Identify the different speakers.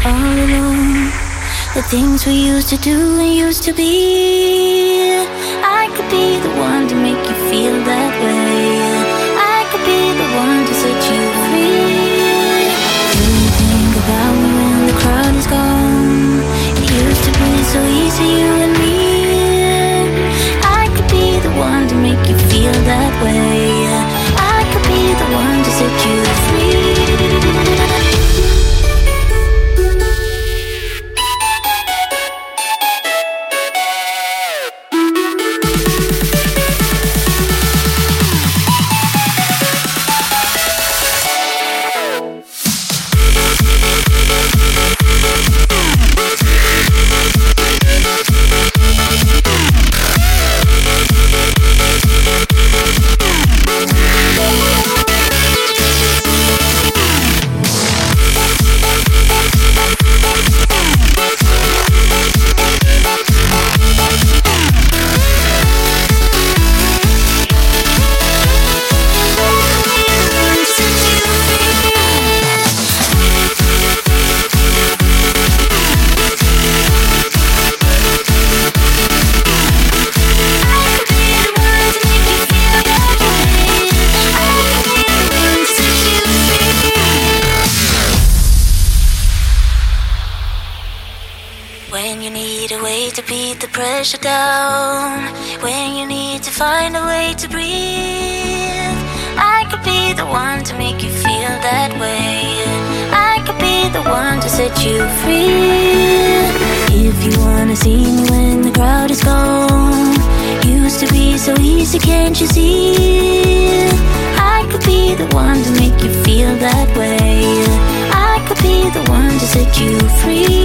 Speaker 1: all alone. The things we used to do and used to be. I could be the one to make you feel that way. I could be the one to set you free. Do you think about me when the crowd is gone? It used to be so easy, you and me. I could be the one to make you feel that way. I could be the one to set you free. When you need a way to beat the pressure down, when you need to find a way to breathe, I could be the one to make you feel that way. I could be the one to set you free. If you wanna see me when the crowd is gone, used to be so easy, can't you see? I could be the one to make you feel that way. I could be the one to set you free.